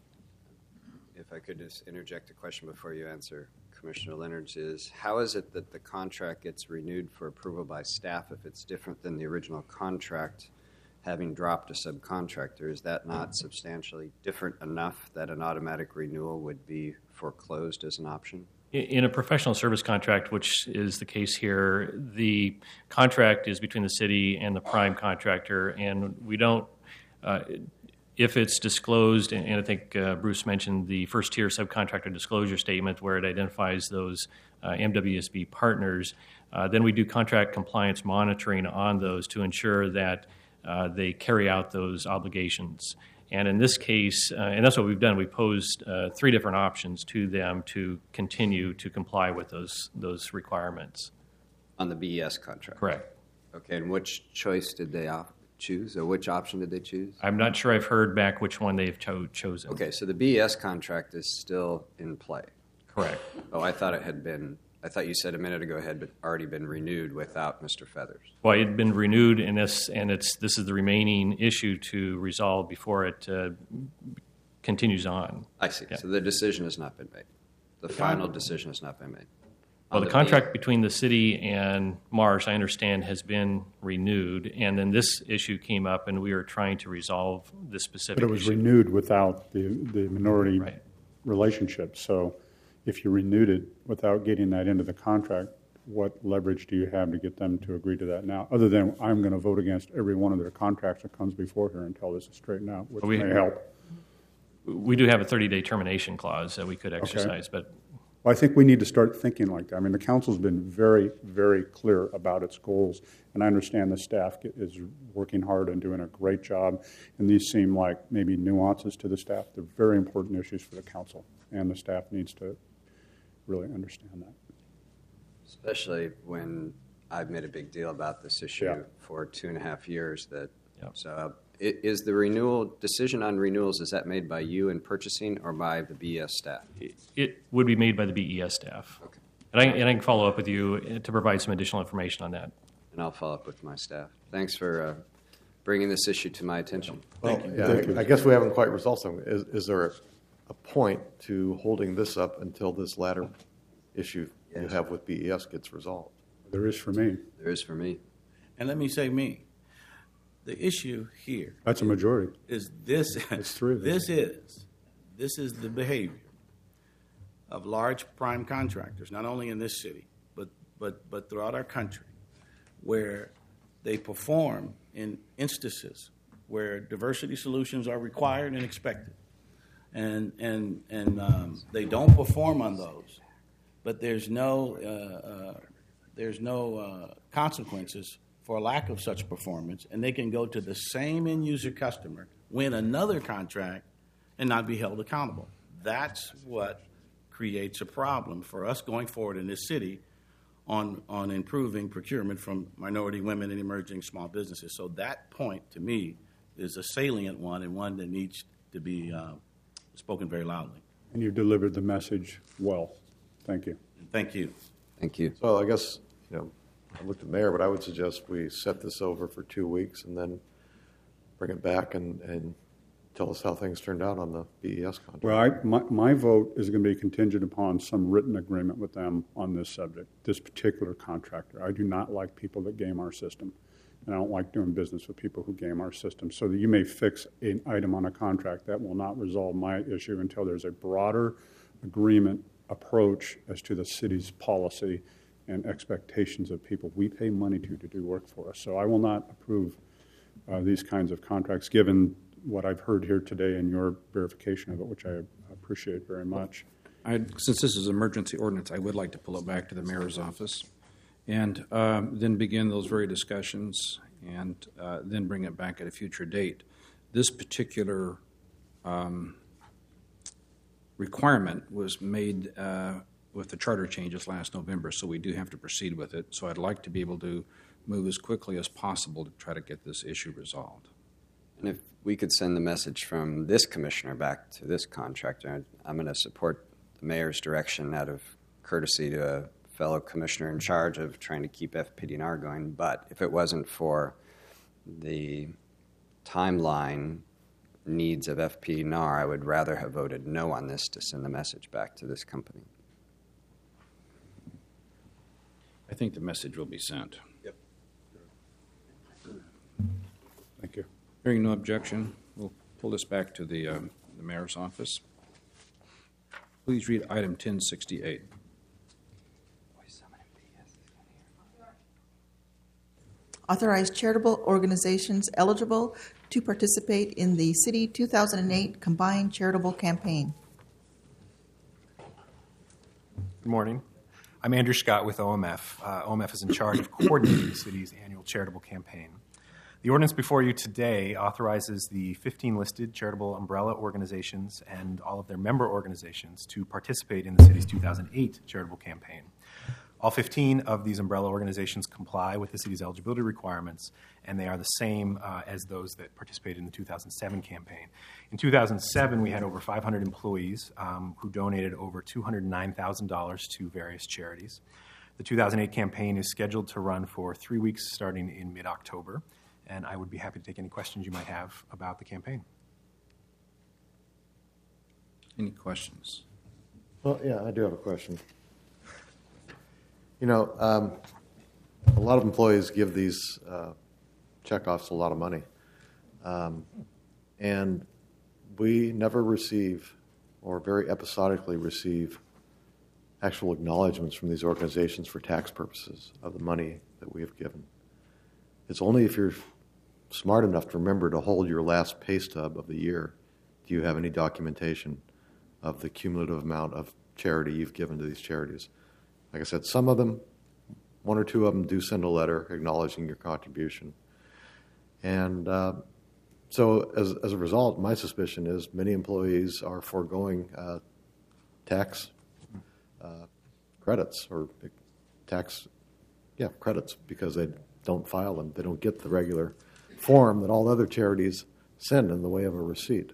S12: if I could just interject a question before you answer Commissioner Leonard's, is how is it that the contract gets renewed for approval by staff if it's different than the original contract having dropped a subcontractor? Is that not substantially different enough that an automatic renewal would be foreclosed as an option?
S16: In- In a professional service contract, which is the case here, the contract is between the city and the prime contractor, and we don't, uh, if it's disclosed, and, and I think uh, Bruce mentioned the first tier subcontractor disclosure statement where it identifies those uh, M W S B partners, uh, then we do contract compliance monitoring on those to ensure that uh, they carry out those obligations. And in this case, uh, and that's what we've done, we posed uh, three different options to them to continue to comply with those those requirements.
S12: On the B E S contract?
S16: Correct.
S12: Okay, and which choice did they op- choose, or which option did they choose?
S16: I'm not sure I've heard back which one they've cho- chosen.
S12: Okay, so the B E S contract is still in play?
S16: Correct.
S12: Oh, I thought it had been, I thought you said a minute ago it had been, already been renewed without Mister Feathers.
S16: Well, it had been renewed in this, and it's this is the remaining issue to resolve before it uh, continues on.
S12: I see.
S16: Yeah.
S12: So the decision has not been made. The final decision has not been made.
S16: Well,
S12: On
S16: the
S12: B-
S16: contract between the city and Marsh, I understand, has been renewed, and then this issue came up, and we are trying to resolve this specific
S13: But it was
S16: issue.
S13: renewed without the, the minority
S16: Right.
S13: relationship. So if you renewed it without getting that into the contract, what leverage do you have to get them to agree to that now, other than I'm going to vote against every one of their contracts that comes before here until this is straightened out, which
S16: We-
S13: may help.
S16: We do have a thirty-day termination clause that we could exercise,
S13: Okay.
S16: but
S13: Well, I think we need to start thinking like that. I mean, the council's been very, very clear about its goals, and I understand the staff is working hard and doing a great job, and these seem like maybe nuances to the staff. They're very important issues for the council, and the staff needs to really understand that.
S12: Especially when I've made a big deal about this issue
S13: Yeah.
S12: for two and a half years. That so uh, i- is the renewal decision on renewals, is that made by you in purchasing or by the B E S staff?
S16: it would be made by the B E S staff.
S12: Okay.
S16: And I, and I can follow up with you to provide some additional information on that.
S12: And I'll follow up with my staff. Thanks for uh, bringing this issue to my attention.
S8: Well, yeah, I guess we haven't quite resolved something. Is, is there a, a point to holding this up until this latter issue you
S12: Yes.
S8: have with B E S gets resolved?
S13: There is for me.
S12: There is for me.
S15: And let me say me. The issue here
S13: That's a majority.
S15: is this.
S13: It's three of them.
S15: This is this is the behavior of large prime contractors, not only in this city, but but but throughout our country, where they perform in instances where diversity solutions are required and expected, and and and um, they don't perform on those, but there's no uh, uh, there's no uh, consequences for lack of such performance, and they can go to the same end user customer, win another contract, and not be held accountable. That's what creates a problem for us going forward in this city on, on improving procurement from minority women and emerging small businesses. So that point, to me, is a salient one and one that needs to be uh, spoken very loudly.
S13: And you delivered the message well. Thank you.
S15: Thank you.
S12: Thank you.
S8: So I guess, you know, I looked at the mayor, but I would suggest we set this over for two weeks and then bring it back and, and tell us how things turned out on the B E S contract.
S13: Well, I, my, my vote is going to be contingent upon some written agreement with them on this subject, this particular contractor. I do not like people that game our system, and I don't like doing business with people who game our system. So that you may fix an item on a contract, that will not resolve my issue until there's a broader agreement approach as to the city's policy and expectations of people we pay money to to do work for us. So I will not approve uh, these kinds of contracts, given what I've heard here today and your verification of it, which I appreciate very much.
S1: I, since this is emergency ordinance, I would like to pull it back to the mayor's office and um, then begin those very discussions and uh, then bring it back at a future date. This particular um, requirement was made uh, with the charter changes last November, so we do have to proceed with it. So I'd like to be able to move as quickly as possible to try to get this issue resolved.
S12: And if we could send the message from this commissioner back to this contractor, I'm going to support the mayor's direction out of courtesy to a fellow commissioner in charge of trying to keep F P D N R going. But if it wasn't for the timeline needs of F P D N R, I would rather have voted no on this to send the message back to this company.
S1: I think the message will be sent.
S12: Yep.
S13: Thank you.
S1: Hearing no objection, we'll pull this back to the, uh, the mayor's office. Please read item ten sixty-eight.
S5: Authorize charitable organizations eligible to participate in the City two thousand eight Combined Charitable Campaign.
S17: Good morning. I'm Andrew Scott with O M F. Uh, O M F is in charge of coordinating the city's annual charitable campaign. The ordinance before you today authorizes the fifteen listed charitable umbrella organizations and all of their member organizations to participate in the city's two thousand eight charitable campaign. All fifteen of these umbrella organizations comply with the city's eligibility requirements, and they are the same uh, as those that participated in the two thousand seven campaign. In two thousand seven, we had over five hundred employees um, who donated over two hundred nine thousand dollars to various charities. The two thousand eight campaign is scheduled to run for three weeks starting in mid-October, and I would be happy to take any questions you might have about the campaign.
S1: Any questions?
S8: Well, yeah, I do have a question. You know, um, a lot of employees give these uh, checkoffs a lot of money. Um, and we never receive, or very episodically receive, actual acknowledgments from these organizations for tax purposes of the money that we have given. It's only if you're smart enough to remember to hold your last pay stub of the year do you have any documentation of the cumulative amount of charity you've given to these charities. Like I said, some of them, one or two of them, do send a letter acknowledging your contribution. And uh, so as, as a result, my suspicion is many employees are foregoing uh, tax uh, credits or tax yeah, credits because they don't file them. They don't get the regular form that all other charities send in the way of a receipt.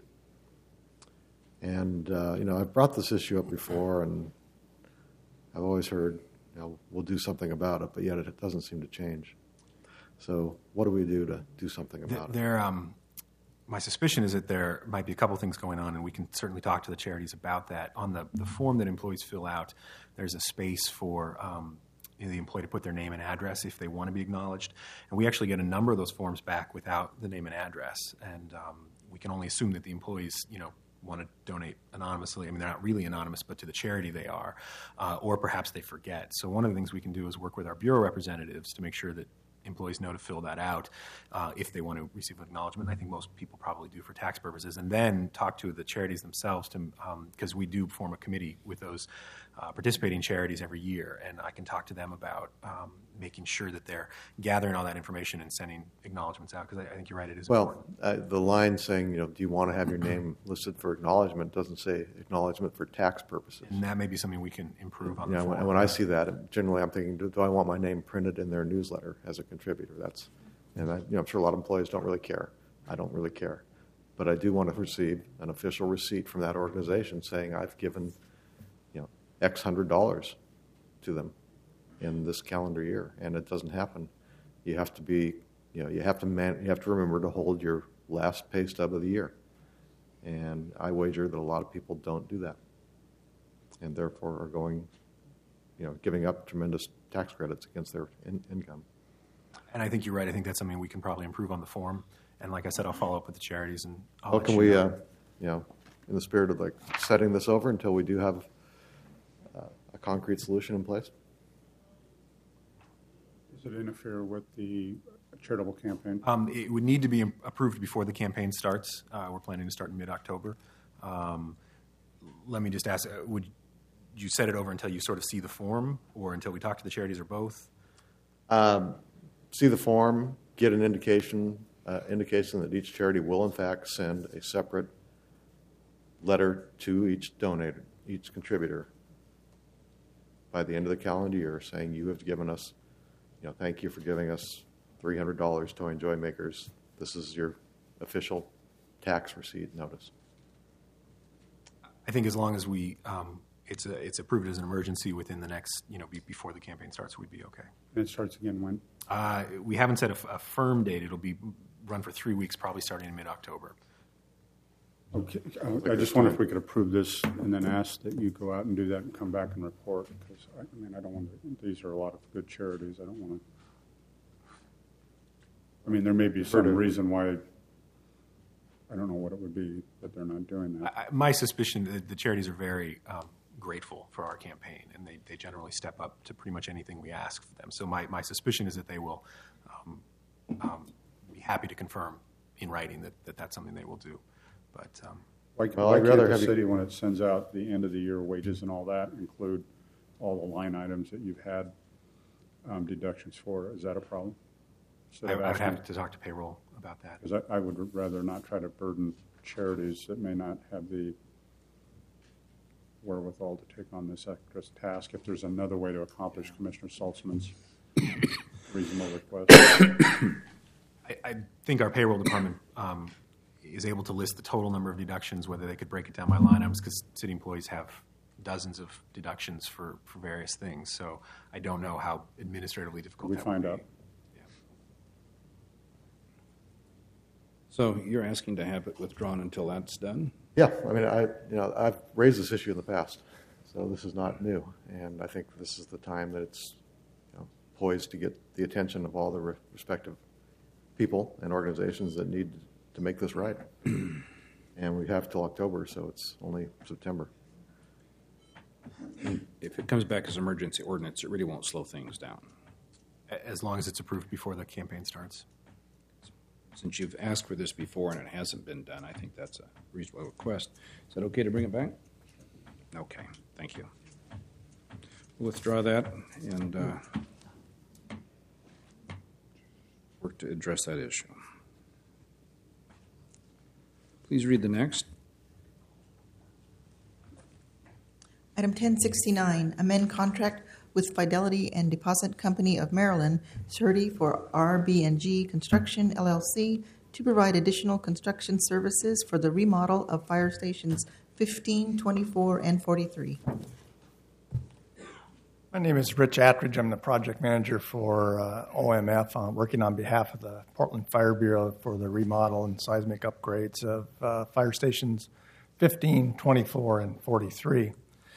S8: And, uh, you know, I've brought this issue up before, and I've always heard, you know, we'll do something about it, but yet it doesn't seem to change. So what do we do to do something about
S17: there,
S8: it?
S17: Um, my suspicion is that there might be a couple things going on, and we can certainly talk to the charities about that. On the, the form that employees fill out, there's a space for um, you know, the employee to put their name and address if they want to be acknowledged. And we actually get a number of those forms back without the name and address. And um, we can only assume that the employees, you know, want to donate anonymously. I mean, they're not really anonymous, but to the charity they are. Uh, or perhaps they forget. So one of the things we can do is work with our bureau representatives to make sure that employees know to fill that out uh, if they want to receive acknowledgement. I think most people probably do for tax purposes. And then talk to the charities themselves to because um, we do form a committee with those uh, participating charities every year. And I can talk to them about um, making sure that they're gathering all that information and sending acknowledgments out, because I, I think you're right, it is
S8: well,
S17: important.
S8: Well, uh, the line saying, you know, do you want to have your name listed for acknowledgement doesn't say acknowledgement for tax purposes.
S17: And that may be something we can improve on
S8: yeah,
S17: the form.
S8: And when I see that, generally I'm thinking, do, do I want my name printed in their newsletter as a contributor? That's, and I, you know, I'm sure a lot of employees don't really care. I don't really care. But I do want to receive an official receipt from that organization saying I've given, you know, X hundred dollars to them in this calendar year, and it doesn't happen. You have to be, you know, you have to man, you have to remember to hold your last pay stub of the year, and I wager that a lot of people don't do that, and therefore are going, you know, giving up tremendous tax credits against their in- income.
S17: And I think you're right. I think that's something we can probably improve on the form. And like I said, I'll follow up with the charities and I'll
S8: How
S17: let
S8: can
S17: you
S8: we,
S17: know.
S8: uh, you know, in the spirit of like setting this over until we do have uh, a concrete solution in place?
S13: Does it interfere with the charitable campaign?
S17: Um, it would need to be approved before the campaign starts. Uh, we're planning to start in mid-October. Um, let me just ask, uh, would you set it over until you sort of see the form, or until we talk to the charities, or both?
S8: Um, see the form, get an indication, uh, indication that each charity will in fact send a separate letter to each donator, each contributor, by the end of the calendar year, saying you have given us, you know, thank you for giving us three hundred dollars, Toy and Joy Makers. This is your official tax receipt notice.
S17: I think as long as we, um, it's a, it's approved as an emergency within the next, you know, be, before the campaign starts, we'd be okay.
S13: And it starts again when?
S17: Uh, we haven't set a, f- a firm date. It'll be run for three weeks, probably starting in mid-October.
S13: Okay. Uh, I just wonder if we could approve this and then ask that you go out and do that and come back and report, because I, I mean, I don't want to, these are a lot of good charities. I don't want to, I mean, there may be some reason why, I don't know what it would be, that they're not doing that.
S17: I, my suspicion that the charities are very um, grateful for our campaign, and they, they generally step up to pretty much anything we ask for them. So my, my suspicion is that they will um, um, be happy to confirm in writing that, that that's something they will do. But um,
S13: Why, well, why can't the city, when it sends out the end of the year wages and all that, include all the line items that you've had um, deductions for? Is that a problem?
S17: I, I would have to talk to payroll about that.
S13: Because I, I would rather not try to burden charities that may not have the wherewithal to take on this extra task if there's another way to accomplish Commissioner Saltzman's reasonable request.
S17: I, I think our payroll department um, is able to list the total number of deductions, whether they could break it down by line items, because city employees have dozens of deductions for, for various things. So I don't know how administratively difficult
S13: we
S17: that
S13: find
S17: would
S13: out.
S17: be.
S1: So you're asking to have it withdrawn until that's done?
S8: Yeah, I mean, I you know I've raised this issue in the past, so this is not new, and I think this is the time that it's you know, poised to get the attention of all the re- respective people and organizations that need to make this right. And we have till October, so it's only September.
S1: if it comes back as emergency ordinance, it really won't slow things down.
S17: As long as it's approved before the campaign starts.
S1: Since you've asked for this before and it hasn't been done, I think that's a reasonable request. Is that okay to bring it back? Okay, thank you. We'll withdraw that and uh, work to address that issue. Please read the next.
S5: Item ten sixty-nine, amend contract with Fidelity and Deposit Company of Maryland, surety for R B and G Construction, L L C, to provide additional construction services for the remodel of fire stations fifteen, twenty-four, and forty-three.
S18: My name is Rich Attridge. I'm the project manager for uh, O M F, uh, working on behalf of the Portland Fire Bureau for the remodel and seismic upgrades of uh, fire stations fifteen, twenty-four, and forty-three.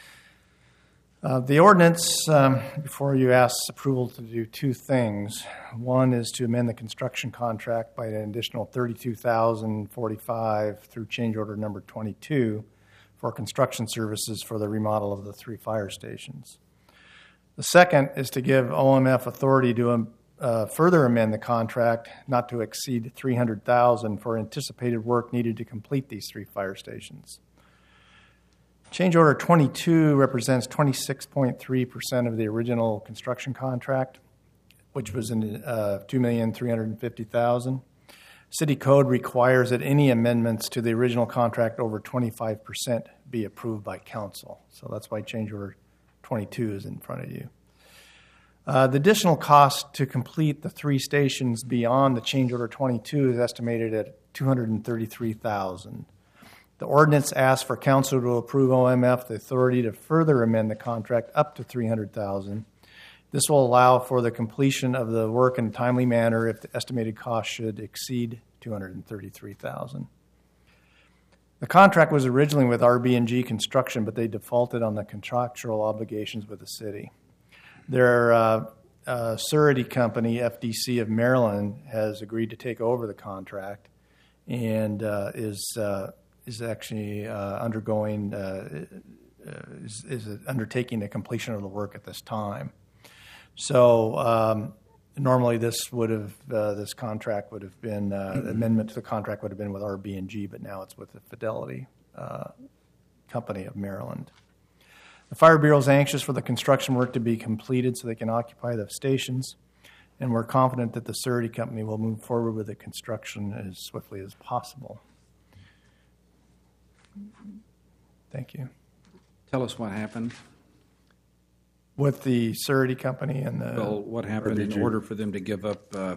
S18: Uh, the ordinance um, before you asks approval to do two things. One is to amend the construction contract by an additional thirty-two thousand forty-five dollars through change order number twenty-two for construction services for the remodel of the three fire stations. The second is to give O M F authority to um, uh, further amend the contract not to exceed three hundred thousand dollars for anticipated work needed to complete these three fire stations. Change order twenty-two represents twenty-six point three percent of the original construction contract, which was in uh, two million three hundred fifty thousand dollars. City code requires that any amendments to the original contract over twenty-five percent be approved by council. So that's why change order twenty-two is in front of you. Uh, the additional cost to complete the three stations beyond the change order twenty-two is estimated at two hundred thirty-three thousand dollars. The ordinance asks for council to approve O M F the authority to further amend the contract up to three hundred thousand dollars. This will allow for the completion of the work in a timely manner if the estimated cost should exceed two hundred thirty-three thousand dollars. The contract was originally with R B and G Construction, but they defaulted on the contractual obligations with the city. Their uh, uh, surety company, F D C of Maryland, has agreed to take over the contract and uh, is uh, is actually uh, undergoing uh, is, is undertaking the completion of the work at this time. So um, normally this would have uh, this contract would have been uh, amendment to the contract would have been with R B and G, but now it's with the Fidelity uh, Company of Maryland. The Fire Bureau is anxious for the construction work to be completed so they can occupy the stations, and we're confident that the surety company will move forward with the construction as swiftly as possible. Thank you.
S1: Tell us what happened.
S18: With the surety company and the...
S1: Well, what happened in order for them to give up... Uh,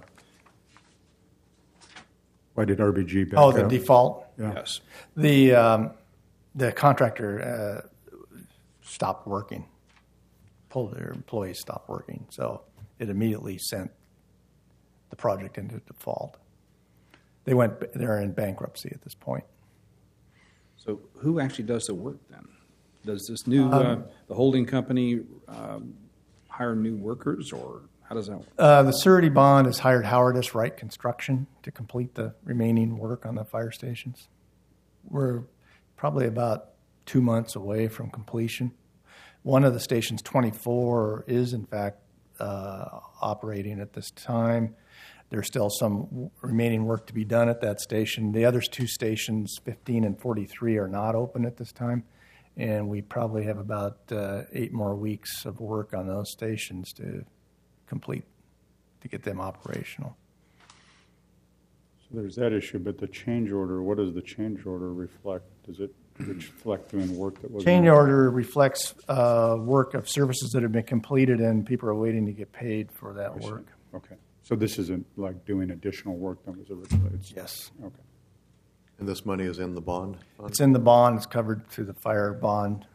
S13: Why did R B G back
S18: Oh, the
S13: out?
S18: default?
S13: Yeah.
S1: Yes.
S18: The, um, the contractor uh, stopped working. Pulled their employees stopped working. So it immediately sent the project into default. They went, they're in bankruptcy at this point.
S1: So who actually does the work then? Does this new,
S18: Um,
S1: uh, the holding company um, hire new workers, or how does that work?
S18: Uh, the surety bond has hired Howard S. Wright Construction to complete the remaining work on the fire stations. We're probably about two months away from completion. One of the stations, twenty-four, is in fact uh, operating at this time. There's still some remaining work to be done at that station. The other two stations, fifteen and forty-three, are not open at this time. And we probably have about uh, eight more weeks of work on those stations to complete, to get them operational.
S13: So there's that issue, but the change order, what does the change order reflect? Does it reflect doing work that was...
S18: Change order reflects uh, work of services that have been completed and people are waiting to get paid for that
S13: I see.
S18: work.
S13: Okay. So this isn't like doing additional work that was originally... It's,
S18: Yes.
S13: Okay.
S8: And this money is in the bond fund?
S18: It's in the bond. It's covered through the fire bond